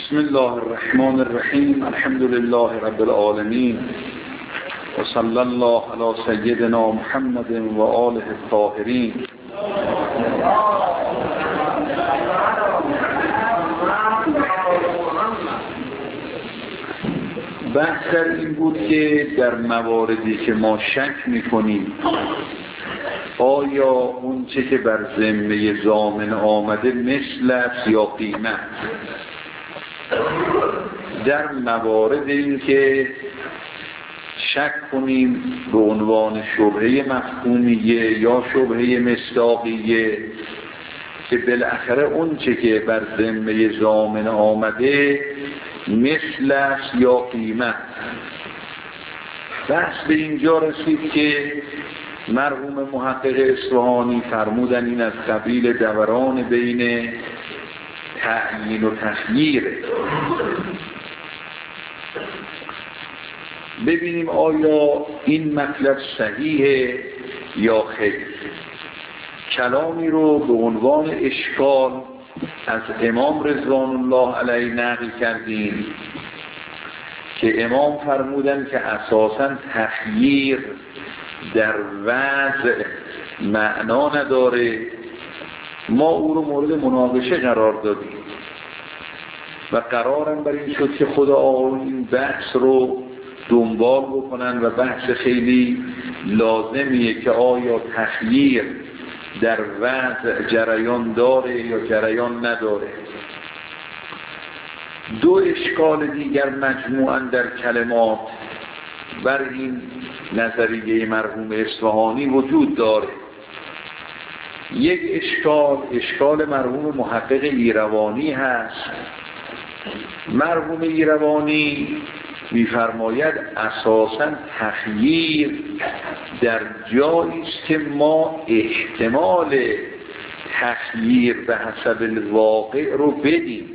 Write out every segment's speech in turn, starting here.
بسم الله الرحمن الرحیم. الحمد لله رب العالمین و صلی الله علی سیدنا محمد و آله الطاهرین. بحث در این بود که در مواردی که ما شک میکنیم آیا اون چه که بر ذمه ضامن آمده مثل است یا قیمت، در موارد این که شک کنیم به عنوان شبهه مفهومیه یا شبهه مصداقیه که بالاخره اون چه که بر ذمه ضامن آمده مثل است یا قیمت. بحث به اینجا رسید که مرحوم محقق اصفهانی فرمودن این از قبیل دوران بین تعیین و تخییره. ببینیم آیا این مطلب صحیحه یا خیر. کلامی رو به عنوان اشکال از امام رضوان الله علیه نقل کردیم که امام فرمودن که اساساً تخییر در وضع معنا نداره. ما او رو مورد مناقشه قرار دادیم و قرارم بر این شد که خدا آقایون این بحث رو دنبال بکنن و بحث خیلی لازمیه که آیا تخییر در وضع جریان داره یا جریان نداره. دو اشکال دیگر مجموعاً در کلمات بر این نظریه مرحوم اصفهانی وجود داره. یک اشکال مرحوم محقق ایروانی هست. مرحوم ایروانی می‌فرماید اساساً تخییر در جایی است که ما احتمال تخییر به حسب الواقع رو بدیم.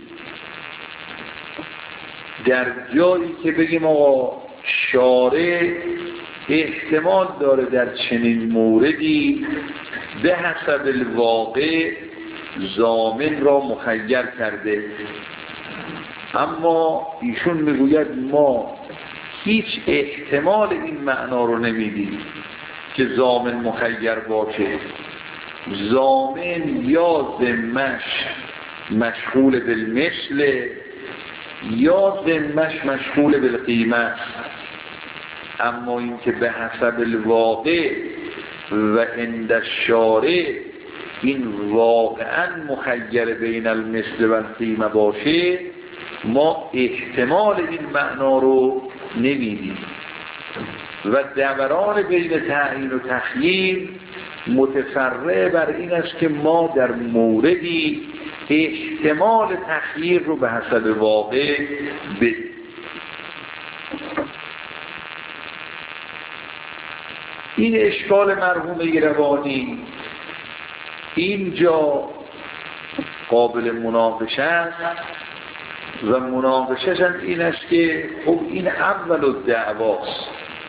در جایی که بگیم آقا شارع احتمال داره در چنین موردی به حسب الواقع ضامن را مخیر کرده، اما ایشون میگوید ما هیچ احتمال این معنا رو نمیدیم که ضامن مخیر باشه. ضامن یا ذمش مشغول بالمثل یا ذمش مشغول بالقیمت، اما این که به حسب الواقع و عند الشارع این واقعا مخیر بین المثل و القیمه باشه ما احتمال این معنا رو نمیدیم. و دوران بین تعیین و تخییر متفرع بر این است که ما در موردی احتمال تخییر رو به حسب واقع بدیم. این اشکال مرحوم ایروانی اینجا قابل مناقشه است و مناقشه‌ش این است که خب این اول الدعواست،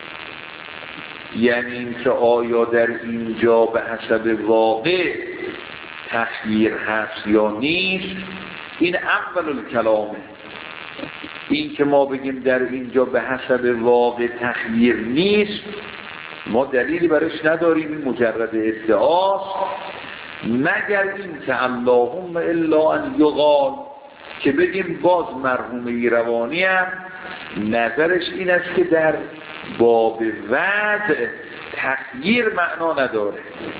یعنی این که آیا در اینجا به حسب واقع تخییر هست یا نیست، این اول الکلامه. این که ما بگیم در اینجا به حسب واقع تخییر نیست ما دلیلی برش نداریم، این مجرد ادعاست، مگر این که اللهم الا ان یقال که بگیم باز مرحوم ایروانی هم نظرش این است که در باب وضع تخییر معنا نداره.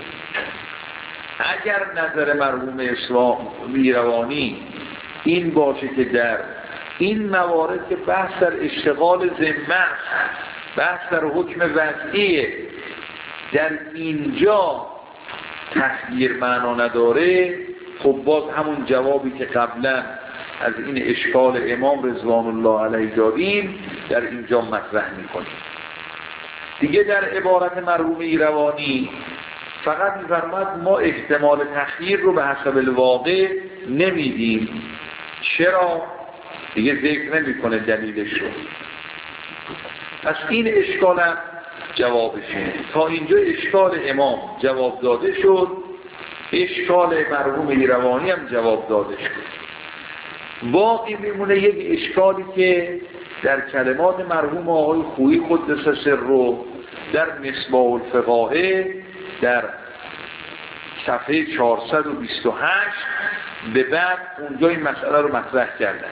اگر نظر مرحوم ایروانی این باشه که در این موارد که بحث در اشتغال ذمه، بحث در حکم وضعیه، در اینجا تخییر معنا نداره، خب باز همون جوابی که قبلا از این اشکال امام رضوان الله علیه دادیم در اینجا مطرح میکنیم. دیگه در عبارت مرحوم ایروانی فقط می‌فرماید ما احتمال تخییر رو به حسب الواقع نمیدیم. چرا؟ دیگه ذکر نمیکنه دلیلش رو. پس این اشکال هم جوابشه. تا اینجا اشکال امام جواب داده شد، اشکال مرحوم ایروانی هم جواب داده شد. باقی میمونه یک اشکالی که در کلمات مرحوم آقای خویی قدس سره در مصباح الفقاهه در صفحه 428 به بعد اونجا این مسئله رو مطرح کردن.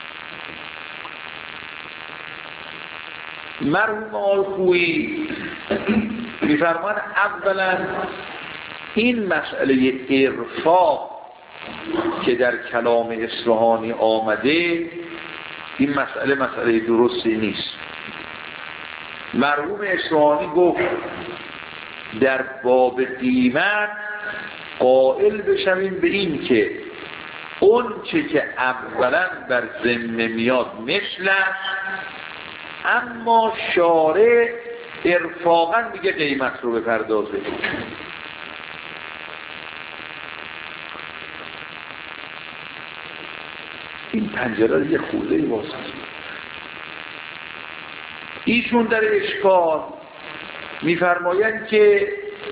مرحوم آقای خویی میفرمان اولا این مسئله ارفاق که در کلام اصفهانی آمده این مسئله درستی نیست. مرحوم اصفهانی گفت در باب قیمت قائل بشویم به این که اون چه که اولا بر ذمه میاد مثل است، اما شارع ارفاقا میگه قیمت رو بپردازه. این پنجره رو یه خورده باز ایشون در اشکال میفرمایند که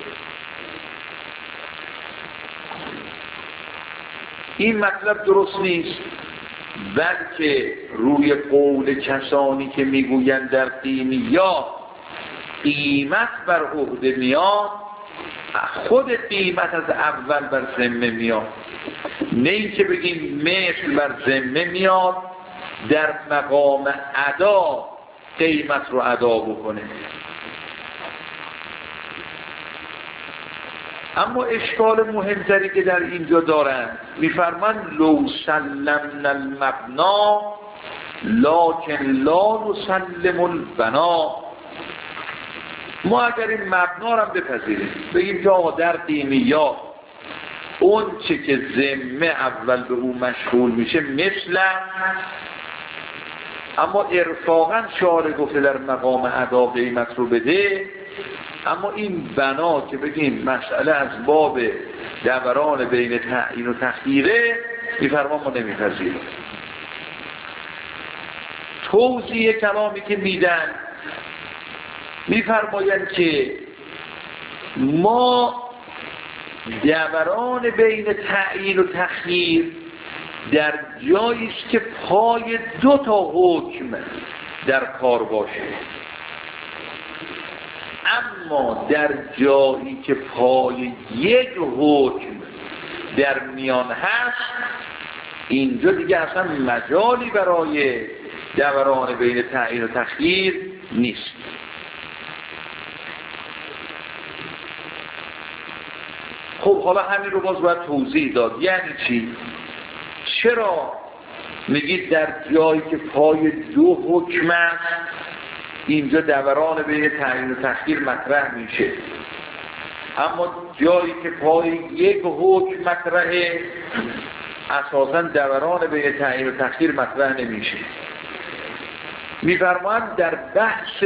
این مطلب درست نیست، بلکه روی قول کسانی که میگویند در قیمیات قیمت بر عهده میاد، خود قیمت از اول بر ذمه میاد، نه این که بگیم مثل بر ذمه میاد در مقام ادا قیمت رو ادا بکنه. اما اشکال مهمتری که در اینجا دارن میفرمان لو سلمنا المبنا لکن لا نسلم البنا. ما اگر این مبنا رو بپذیریم بگیم که آقا در قیمیات اون چه که ذمه اول به اون مشغول میشه مثل، اما ارفاقا شارع گفته در مقام ادا قیمت رو بده، اما این بنا که بگیم مسئله از باب دوران بین تعیین و تخییره میفرمان ما نمیپذیریم. توضیح کلامی که میدن میفرمایند که ما دوران بین تعیین و تخییر در جایی است که پای دو تا حکم در کار باشه، اما در جایی که پای یک حکم در میان هست اینجا دیگه اصلا مجالی برای دوران بین تعیین و تخییر نیست. خب حالا همین رو باز باید توضیح داد. یعنی چی؟ چرا میگید در جایی که پای دو حکم است اینجا دوران بین تعیین و تخییر مطرح میشه، اما جایی که پای یک حکم مطرحه اساساً دوران بین تعیین و تخییر مطرح نمیشه؟ میفرمایند در بحث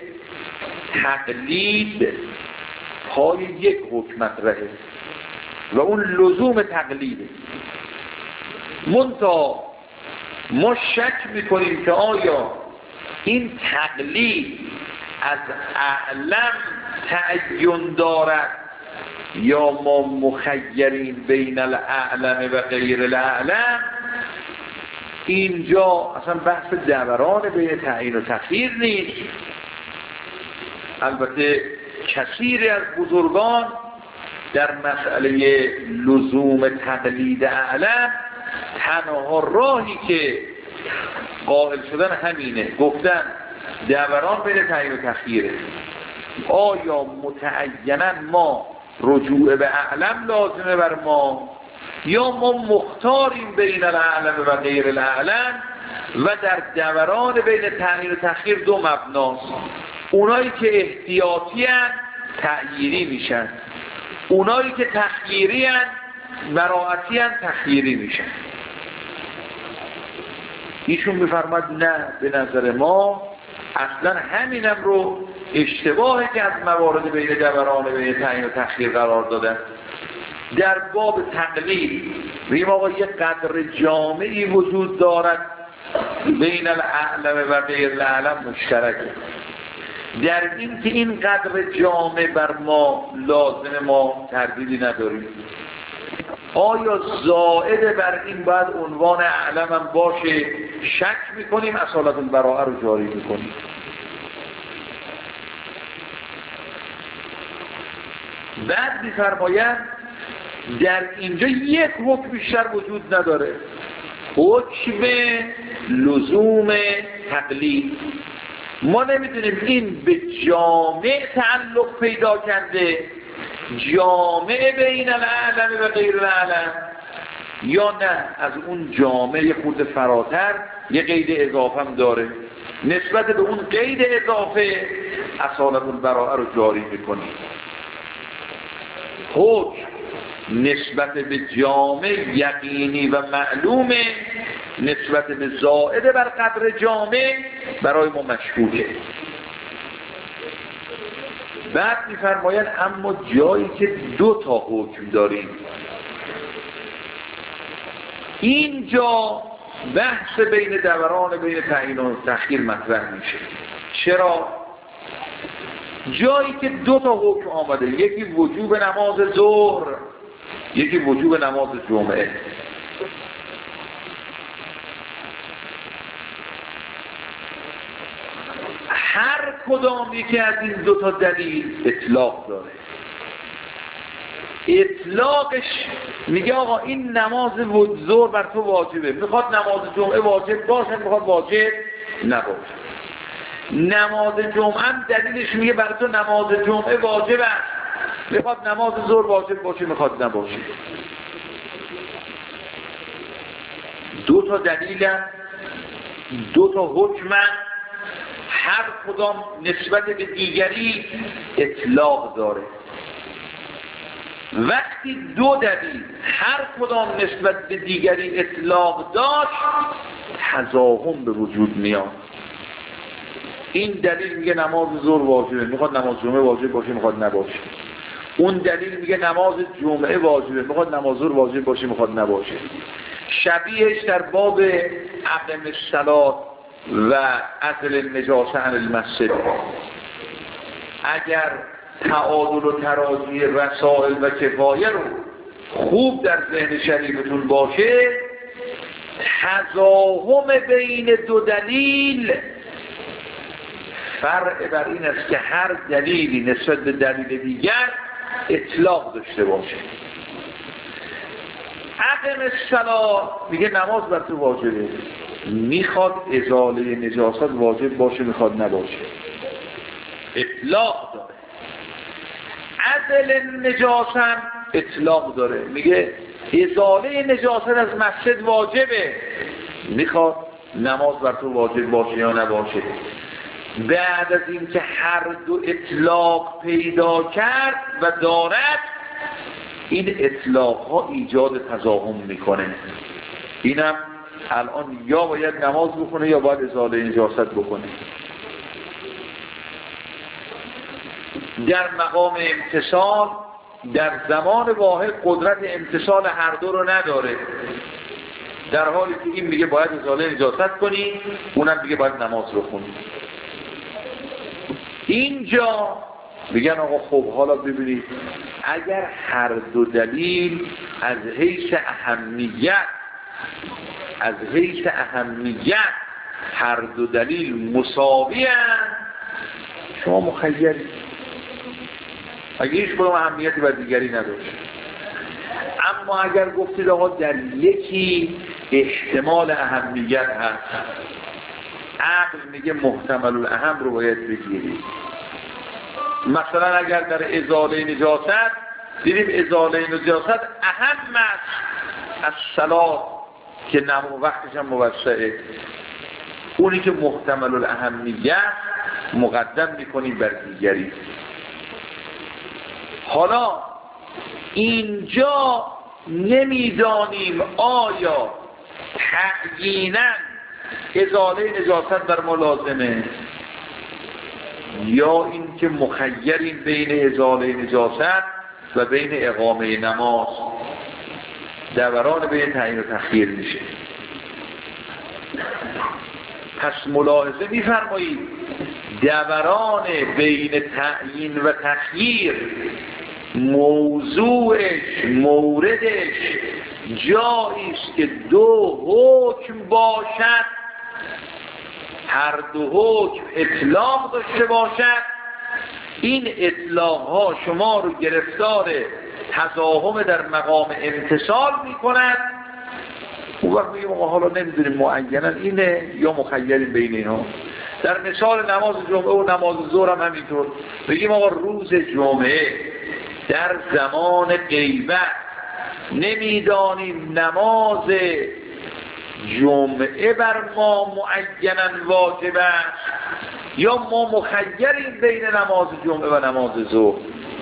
تقلید پای یک حکم مطرحه و اون لزوم تقلیده. منتها ما شک میکنیم که آیا این تقلید از اعلم تعین دارد یا ما مخیرین بین الاعلم و غیر الاعلم. اینجا اصلا بحث دوران بین تعیین و تخییر نیست. البته کثیری از بزرگان در مسئله لزوم تقلید اعلم تنها راهی که قائل شدن همینه، گفتن دوران بین تعیین و تخییره. آیا متعیناً ما رجوع به اعلم لازمه بر ما یا ما مختاریم بین الاعلم و غیر الاعلم؟ و در دوران بین تعیین و تخییر دو مبناست. اونایی که احتیاطی هستند تعییری میشن، اونایی که تخییری هستند براعتی هستند تخییری میشن. ایشون میفرماد نه، به نظر ما اصلا همینم رو اشتباهی که از موارد بین دوران بین تعیین و تخییر قرار دادن. در باب تقلید بگیم آقا یک قدر جامعی وجود دارد بین الاعلم و غیر الاعلم مشترکه، در این که این قدر جامع بر ما لازم ما تردیدی نداریم. آیا زائد بر این باید عنوان اعلم هم باشه؟ شک میکنیم، اصالت البراءه رو جاری میکنیم. بعد میفرماید در اینجا یک حکم بیشتر وجود نداره، حکم لزوم تقلید. ما نمیدونیم این به جامع تعلق پیدا کرده، جامع بین الاعلم و غیر الاعلم، یا نه از اون جامع یه خورده فراتر یه قید اضافه هم داره. نسبت به اون قید اضافه اصالت البراءه رو جاری میکنیم. حکم نسبت به جامع یقینی و معلومه، نسبت به زائد بر قدر جامع برای ما مشکوکه. بعد می‌فرماید اما جایی که دو تا حکم داریم، اینجا بحث بین دوران بین تعیین و تأخیر مطرح میشه. چرا؟ جایی که دو تا حکم آمده، یکی وجوب نماز ظهر، یکی وجوب نماز جمعه. هر کدام یکی از این دو تا دلیل اطلاق داره. اطلاقش میگه آقا این نماز ظهر بر تو واجبه، میخواد نماز جمعه واجب باشه، میخواد واجب نباشه. نماز جمعه هم دلیلش میگه بر تو نماز جمعه واجب است، میخواد نماز ظهر واجب باشه، میخواد نباشه. دو تا دلیل، دو تا حکم، هر کدام نسبت به دیگری اطلاق داره. وقتی دو دلیل هر کدام نسبت به دیگری اطلاق داشت، تضاهم به وجود میاد. این دلیل میگه نماز ظهر واجبه، میخواد نماز جمعه واجب باشه، میخواد نباشه. اون دلیل میگه نماز جمعه واجبه، میخواد نماز ظهر واجب باشه، میخواد نباشه. شبیهش در باب اقم الصلاة و عزل النجاسه عن المسجد، اگر تعادل و ترازی رسائل و کفایه رو خوب در ذهن شریفتون باشه، تضاهم بین دو دلیل فرع بر این است که هر دلیلی نسبت به دلیل دیگر اطلاق داشته باشه. اقم الصلاة میگه نماز بر تو واجبه، میخواد ازاله نجاست واجب باشه، میخواد نباشه، اطلاق داره. عزل النجاست اطلاق داره، میگه ازاله نجاست از مسجد واجبه، میخواد نماز بر تو واجب باشه یا نباشه. بعد از این که هر دو اطلاق پیدا کرد و دارد، این اطلاق ها ایجاد تضاهم میکنه. اینم الان یا باید نماز بکنه یا باید ازاله نجاست بکنه. در مقام امتصال در زمان واحد قدرت امتصال هر دو رو نداره، در حالی که این میگه باید ازاله نجاست کنی، اونم میگه باید نماز بخونی. اینجا میگن آقا خب حالا ببینید، اگر هر دو دلیل از حیث اهمیت هر دو دلیل مساوی هستند، شما مخیری، اگه هیچ کدوم اهمیتی بر دیگری نداشت. اما اگر گفتید آقا در یکی احتمال اهمیت هست، عقل میگه محتمل الاهم رو باید بگیرید. مثلا اگر در ازاله نجاست دیدیم ازاله نجاست اهم است از صلات که وقتش هم موسعه، اونی که محتمل الاهمیت مقدم میکنیم بر دیگری. حالا اینجا نمیدانیم آیا تعیینا ازاله نجاست بر ملازمه یا این که مخیریم بین ازاله نجاست و بین اقامه نماز. دوران بین تعیین و تخییر میشه. پس ملاحظه می‌فرمایید دوران بین تعیین و تخییر موضوعش موردش جایی است که دو حکم باشد، هر دو حکم اطلاق داشته باشد، این اطلاق ها شما رو گرفتار تضاهم در مقام امتصال می کند. اون وقت میگیم ما حالا نمیدونیم معینا اینه یا مخیریم بین اینها. در مثال نماز جمعه و نماز ظهر هم همینطور بگیم آقا روز جمعه در زمان غیبت نمیدانیم نماز جمعه بر ما معینا واجب است یا ما مخیریم بین نماز جمعه و نماز ظهر.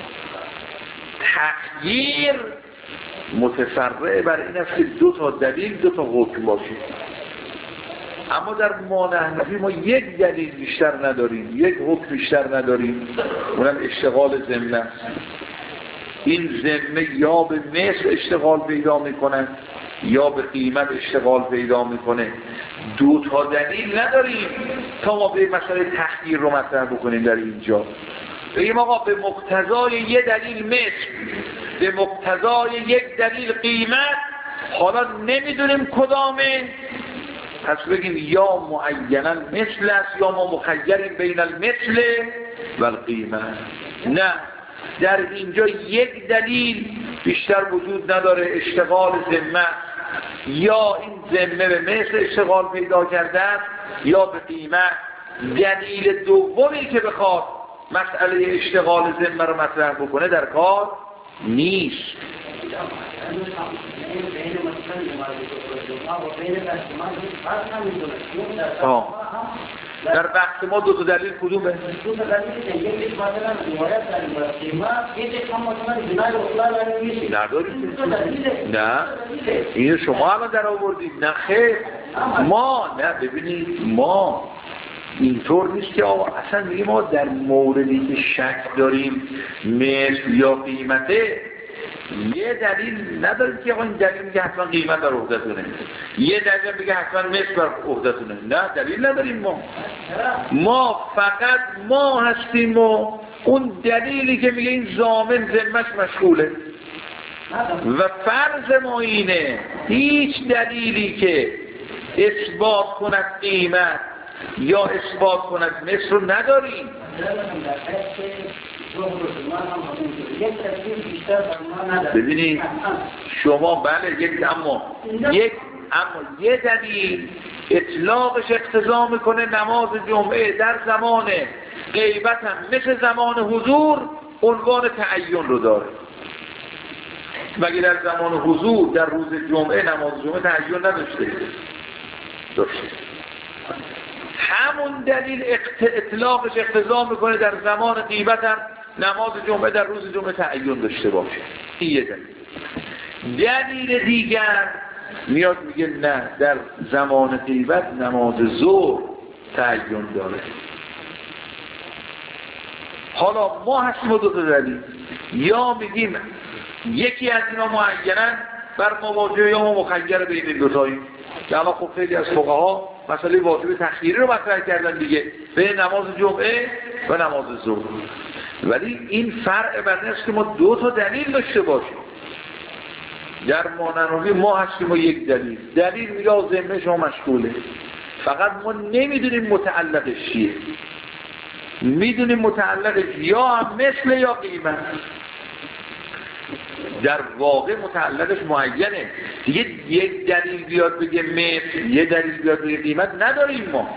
تخییر متفرع بر این است که دو تا دلیل دو تا حکم باشه. اما در ما نحنفی ما یک دلیل بیشتر نداریم، یک حکم بیشتر نداریم، اونم اشتغال ذمه است. این ذمه یا به مثل اشتغال پیدا میکنه یا به قیمت اشتغال پیدا میکنه. دو تا دلیل نداریم تا ما به مسئله تخییر رو مطرح بکنیم در اینجا. بگیم آقا به مقتضای یک دلیل مثل، به مقتضای یک دلیل قیمت، حالا نمیدونیم کدامه، پس بگیم یا معینا مثل است یا ما مخیریم بین المثل و القیمت. نه، در اینجا یک دلیل بیشتر وجود نداره، اشتغال ذمه، یا این ذمه به مثل اشتغال پیدا کرده است یا به قیمت. دلیل دومی که بخواد مسئله اشتغال ذمه رو مطرح بکنه در کار نیست. در بحث ما دو تا دلیل کدومه؟ دو تا دلیل یک مثلا روایت داریم قیمت، یک هم مثلا جنای اصلا نیست. نداریم. نه این شما الان در آوردید. نه خیر، ما نه ببینید ما اینطور نیست که آقا اصلا میگیم ما در موردی که شک داریم مثل یا قیمته یه دلیل نداریم که آقا این دلیل میگه حتما قیمت بر عهدتونه، یه دلیل میگه حتما مثل بر عهدتونه. نه دلیل نداریم ما فقط ما هستیم و اون دلیلی که میگه این ضامن ذمه‌اش مشغوله و فرض ما اینه هیچ دلیلی که اثبات کند قیمت یا اثبات کند مثل رو نداریم. ببینید شما بله اما یه دلیل اطلاقش اقتضا میکنه نماز جمعه در زمان غیبت هم مثل زمان حضور عنوان تعین رو داره. مگه در زمان حضور در روز جمعه نماز جمعه تعین نداشته؟ داشته. همون دلیل اطلاقش اقتضا میکنه در زمان غیبت هم نماز جمعه در روز جمعه تعین داشته باشه. این یه دلیل دیگر میاد میگه نه در زمان غیبت نماز ظهر تعین داره. حالا ما هستیم دو تا دلیل، یا میگیم یکی از اینا معینا بر مواجهه یا ما مخیر بین این دوتاییم. الان خب خیلی از فقها مسئله واجب تخییری رو مطرح کردن دیگه بین نماز جمعه و نماز ظهر، ولی این فرع بر این است که ما دو تا دلیل داشته باشیم. در ماننوی ما هستیم و یک دلیل میگه ذمه شما مشغوله، فقط ما نمیدونیم متعلقش چیه. میدونیم متعلقش یا هم مثل یا قیمت، در واقع متعلقش معینه دیگه. یک دلیل بیاد بگه مثل، یه دلیل بیاد بگه قیمت نداریم ما.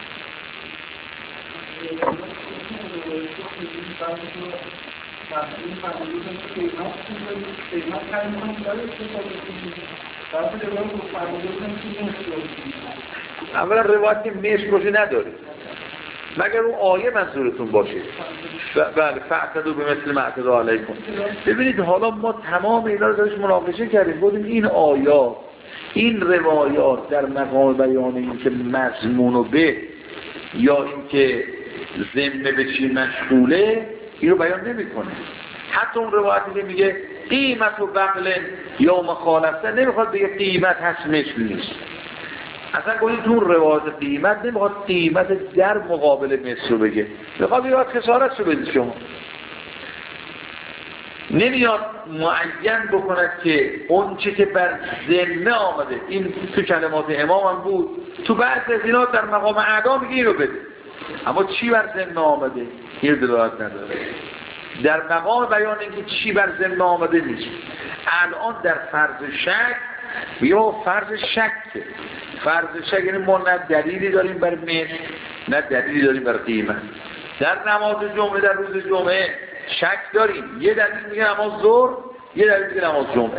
اولا روایت مثل باشه نداره مگر اون آیه منظورتون باشه. بله فاعتدوا بمثل ما اعتدى علیکم. ببینید حالا ما تمام اینا رو داشت مناقشه کردیم، بودیم این آیات این روایات در مقام بیان این که مضمون و به یا این که ذمه به چی مشغوله این رو بیان نمی کنه. حتی اون روایتی که میگه قیمت و بقل یا مخالفه نمیخواد بگه قیمت هست مثل نیست. اصلا گویی تو روایت قیمت نمیخواد قیمت در مقابل مثل رو بگه، میخواد یاد خسارت رو بدید شما. نمیاد معین بکند که اون چه که بر ذمه آمده، این تو کلمات امام هم بود، تو بعض از اینا در مقام اعدا میگه اینو بده، اما چی بر ذمه آمده این دلالت نداره. در مقام بیان اینکه چی بر ذمه آمده نیست. الان در فرض شک یا فرض شک، فرض شک یعنی ما نه دلیلی داریم بر مثل نه دلیلی داریم بر قیمت. در نماز جمعه، در روز جمعه شک داریم، یه دلیل میگه نماز ظهر، یه دلیل میگه نماز جمعه.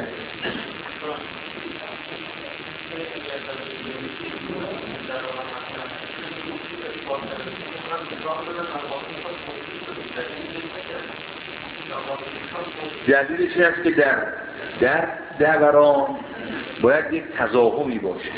دلیلش این است که در دوران باید یک تضاهمی باشه.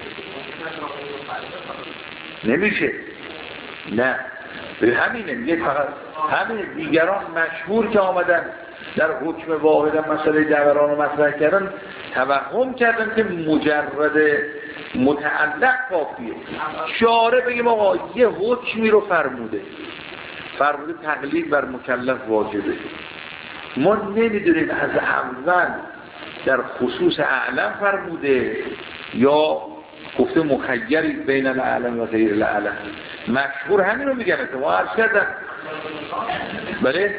نمیشه، نه به همینه میگه، فقط همین دیگران مشهور که آمدن در حکم واحد مسئله دوران رو مطرح کردن، توهم کردن که مجرد متعلق کافیه. شارع بگیم آقا یه حکمی رو فرموده تقلید بر مکلف واجبه، ما نمیدونیم از اول در خصوص اعلم فرموده یا گفته مخیری بین الاعلم و غیر الاعلم. مشهور همین رو میگن که ما عرض کردن. بله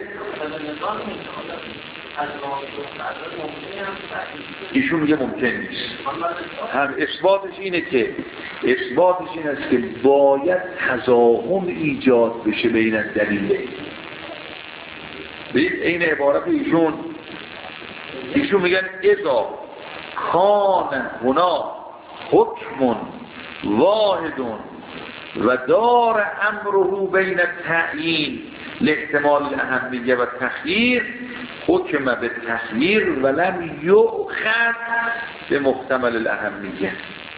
ایشون میگه ممکن نیست. هم اثباتش این است که باید تضاهم ایجاد بشه بین دلیل. ببینید این عبارت ایشون میگن اذا کان هنا حکم واحد و دار امره بین التعیین لاحتمال الاهمیه و تخییر، حکم به تخییر ولم یؤخذ به محتمل الاهمیه.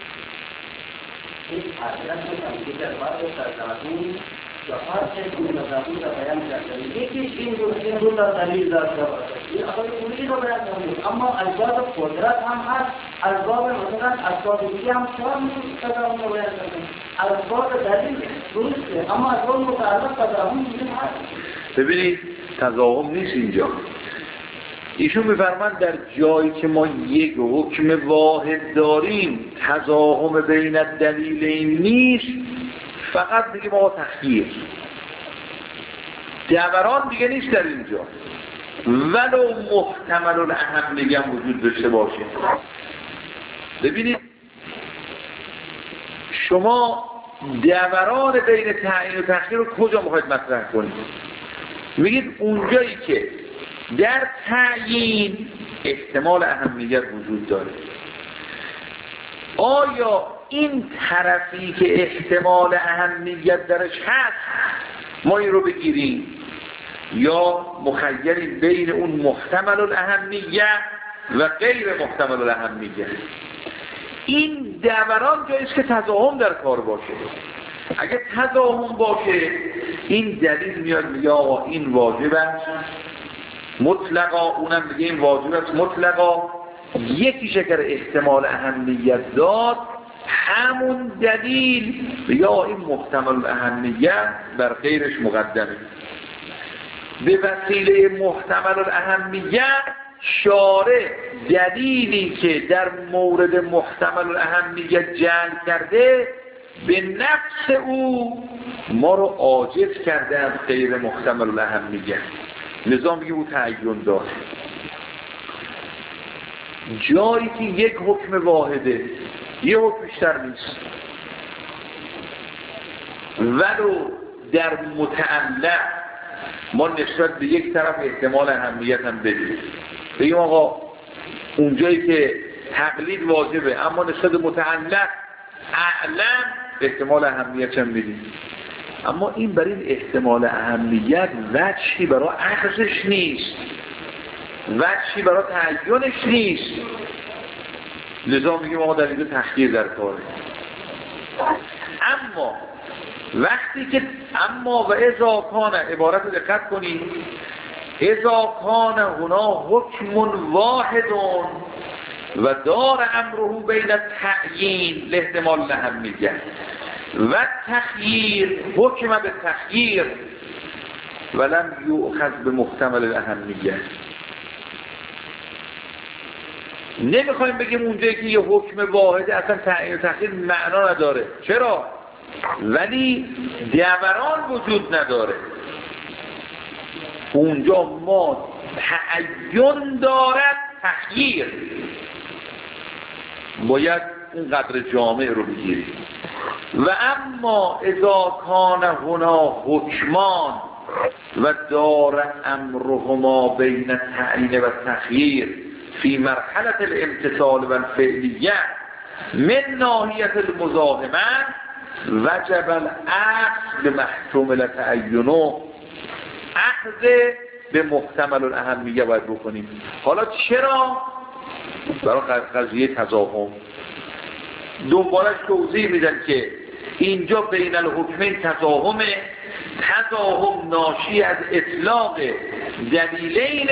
یکیش این دو تا دلیل داشته باشه، این اصلا کلی رو بیان کنید، اما اسباب قدرت هم هست، اسباب مثلا اسباب دیگه هم چرا میشه تضاهم رو بیان کنید، اسباب دلیل درسته اما اسباب متعلق تضاهم میشه هست. ببینید تضاهم نیست اینجا. ایشون میفرماند در جایی که ما یک حکم واحد داریم تضاهم بین الدلیلین نیست، فقط میگه ما تخییر، دوران دیگه نیست در اینجا، ولو محتمل الاهمیه هم وجود داشته باشه. ببینید شما دوران بین تعیین و تخییر رو کجا میخواید مطرح کنید؟ میگید اونجایی که در تعیین احتمال اهمیت وجود داره. آیا این طرفی که احتمال اهمیت درش هست ما این رو بگیریم یا مخیری بین اون محتمل الاهمیه و غیر محتمل الاهمیه؟ این دوران جاییست که تضاهم در کار باشه. اگه تضاهم باشه این دلیل میاد میگه آقا این واجب است مطلقا، اونم میگه این واجب است مطلقا. یکی شکر احتمال اهمیت داد، همون دلیل یا این محتمل اهمیت بر غیرش مقدمه. به وسیله محتمل اهمیت شارع دلیلی که در مورد محتمل اهمیت جعل کرده به نفس او ما رو عاجز کرده از غیر محتمل اهمیت. نظام میگه او تعین داره. جایی که یک حکم واحده، یه حکم بیشتر نیست، ولو در متعلق ما نسبت به یک طرف احتمال اهمیت هم بدیم، بگیم آقا اونجایی که تقلید واجبه اما نسبت متعلق اعلم احتمال اهمیت هم بدیم، اما این برای این احتمال اهمیت وجهی برای اخذش نیست، وجهی برای تعیینش نیست. لذا میگیم آقا در اینجا تخییر در کاره. اما وقتی که اما و اذا کان، عبارت رو دقت کنید، اذا کان هنا حکم واحد و دار امره بین التعیین لاحتمال الاهمیه و تخییر، حکم به تخییر ولم یؤخذ به محتمل الاهمیه. نمیخوایم بگیم اونجایی که یه حکم واحده اصلا تعیین و تخییر معنا نداره. چرا؟ ولی دوران وجود نداره. اونجا ما تعین دارد، تخییر باید اون قدر جامع رو بگیریم. و اما اذا کان هنا حکمان و دار امرهما بین تعیین و تخییر فی مرحله الامتثال و الفعلیه من ناحیه المزاحمه وجب الاخذ بمحتمل تعینه، اخذ به محتمل الاهمیه باید بکنیم. حالا چرا؟ برای قضیه تضاهم دنبالش توضیح میدن که اینجا بین الحکمین تضاهمه، تضاهم ناشی از اطلاق دلیلین.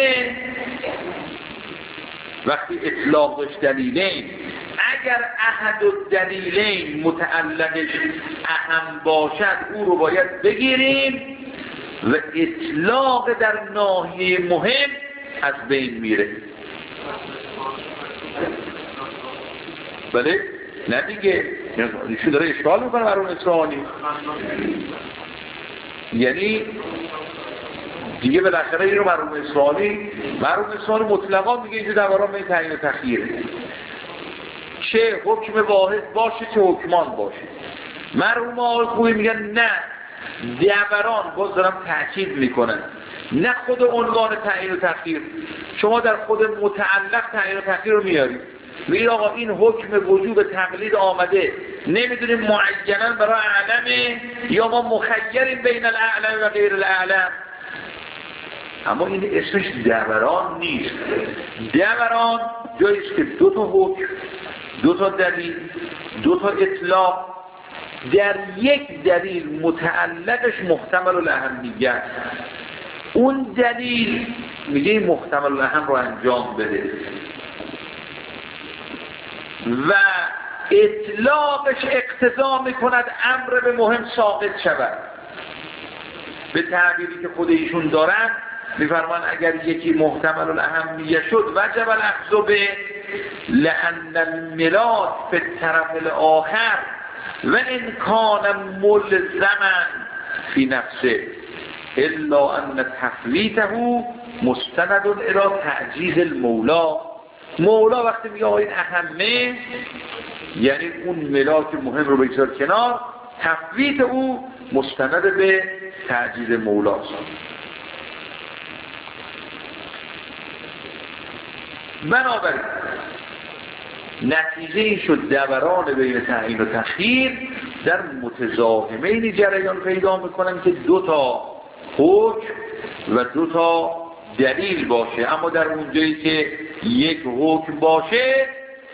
وقتی اطلاق داشت دلیلین، اگر احد الدلیلین متعلقش اهم باشد او رو باید بگیریم و اطلاق در ناحیه مهم از بین میره. بله؟ نه دیگه ایشون داره اشکال میکنه مرحوم اصفهانی. یعنی دیگه بالاخره این رو مرحوم اصفهانی مطلقا میگه اینجا دوران بین تعیین و تخییره، چه حکم واحد باشه چه حکمان باشه. مرحوم آقای خوبی میگن نه، دوران، باز دارم تأکید میکنن، نه خود عنوان تعیین و تخییر. شما در خود متعلق تعیین و تخییر رو میارید، میگید آقا این حکم وجوب تقلید آمده، نمیدونیم معینا برای اعلمه یا ما مخیریم بین الاعلم و غیر الاعلم. اما این اسمش دوران نیست. دوران جاییست که دو تا حکم، دو تا دلیل، دو تا اطلاق در یک دلیل متعلقش محتمل الاهمیت، اون دلیل میگه محتمل الاهم رو انجام بده و اطلاقش اقتضا میکند امر به مهم ساقط شود. به تعبیری که خود ایشون دارن میفرمان اگر یکی محتمل الاهمیه شد وجب الاخذ به لأن الملاد فی الطرف الاخر و ان کان ملزما فی نفسه الا ان تفویته مستند الى تعجیز المولا. مولا وقتی میگه این اهمه یعنی اون ملاک مهم رو بگذار کنار، تفویت او مستند به تعجیز مولاست. بنابراین نتیجه این شد دوران بین تعیین و تخییر در متضاهمین جریان پیدا میکنن که دو تا حکم و دو تا دلیل باشه. اما در اونجایی که یک حکم باشه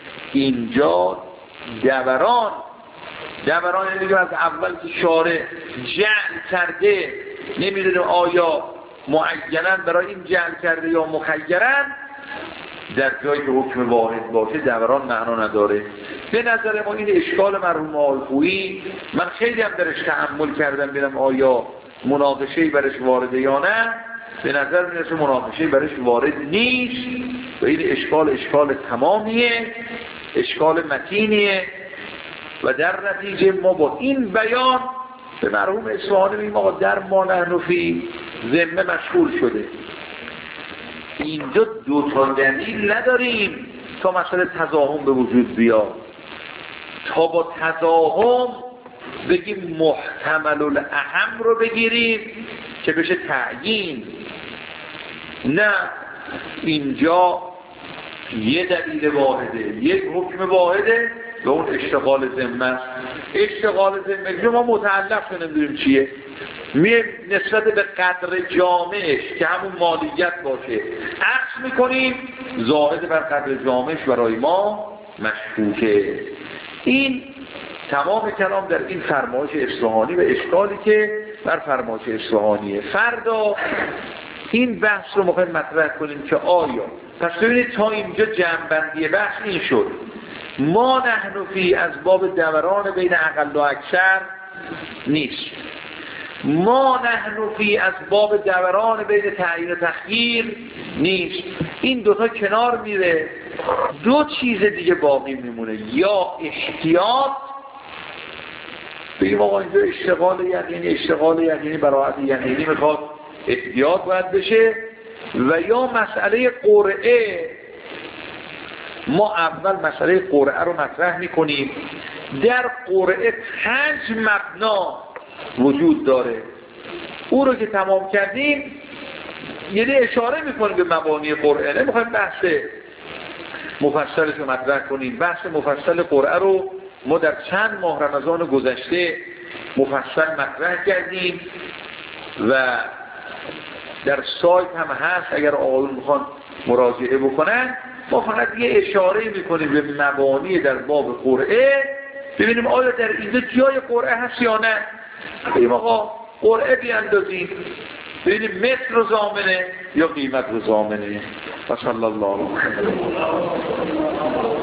اینجا دوران یعنی از اول که شارع جعل کرده نمیدونه آیا معینا برای این جعل کرده یا مخیرن، در جایی که حکم واحد باشه دوران معنا نداره. به نظر ما این اشکال مرحوم آلخویی، من خیلی هم درش تأمل کردم ببینم آیا مناقشه‌ای برش وارده یا نه. به نظر میرسه مناقشه‌ای برش وارد نیست و این اشکال تمامیه، اشکال متینیه و در نتیجه ما با این بیان به مرحوم اصفهانی میگیم آقا در ما نحن فی ذمه مشغول شده. اینجا دو تا دلیل نداریم تا مسئله تضاهم به وجود بیاد، تا با تضاهم بگیم محتمل الاهم رو بگیریم که بشه تعیین. نه، اینجا یه دلیل واحده، یک حکم واحده و اون اشتغال ذمه. اشتغال ذمه ما متعلق نمیدونیم چیه، میه نسبت به قدر جامعش که همون مالیت باشه عکس میکنیم، زائد بر قدر جامعش برای ما مشکوکه. این تمام کلام در این فرمایش اصفهانی و اشکالی که بر فرمایش اصفهانیه. فردا این بحث رو میخوایم مطرح کنیم که آیا پس ببینید تا اینجا جمع‌بندی بحث این شد ما نحن فی از باب دوران بین اقل و اکثر نیست، ما نحن فی از باب دوران بین تعیین و تخییر نیست. این دوتا کنار میره دو چیز دیگه باقی میمونه، یا احتیاط، بگیم آقا اینجا اشتغال یقینی براحت یقینی میخواد احتیاط باید بشه، و یا مسئله قرعه. ما اول مسئله قرعه رو مطرح میکنیم. در قرعه 5 مبنا وجود داره، او رو که تمام کردیم یعنی اشاره میکنیم به مبانی قرعه، نمیخوایم بحث مفصلش رو مطرح کنیم. بحث مفصل قرعه رو ما در چند ماه رمضان گذشته مفصل مطرح کردیم و در سایت هم هست، اگر آقایون میخوان مراجعه بکنن. ما فقط یه اشاره میکنیم به مبانی در باب قرعه، ببینیم آیا در اینجا جای قرعه هست یا نه. ببینیم آقا قرعه بیاندازیم، ببینیم متر رو ضامنه یا قیمت رو ضامنه. و صلی الله علیه و